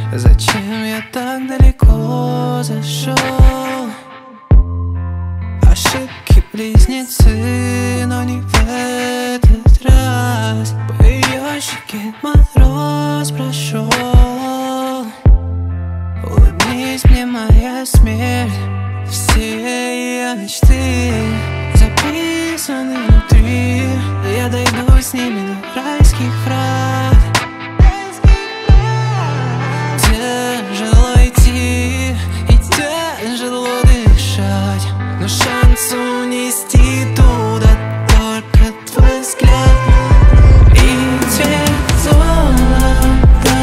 Зачем я так далеко зашел? Ошибки близнецы, но не в этот раз. По ее щеке мороз прошел. Улыбнись мне, моя смерть. Все ее мечты записаны внутри. Я дойду с ними до райских врат. Тяжело идти и тяжело дышать, но шанс унести туда только твой взгляд. И цвет золота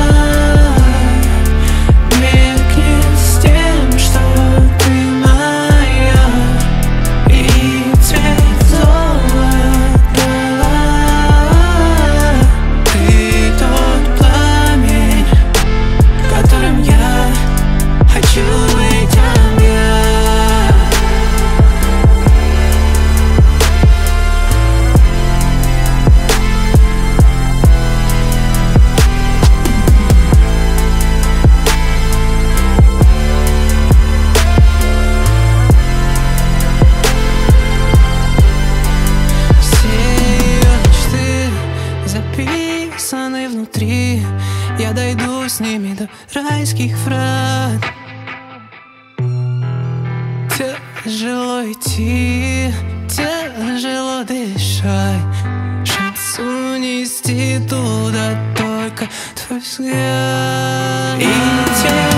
меркнет с тем, что ты моя. И цвет золота, ты тот пламень, которым я хочу быть огня. Все ее мечты записаны внутри. Я дойду с ними до райских врат. Тяжело идти, тяжело дышать, шанс унести туда только твой взгляд. И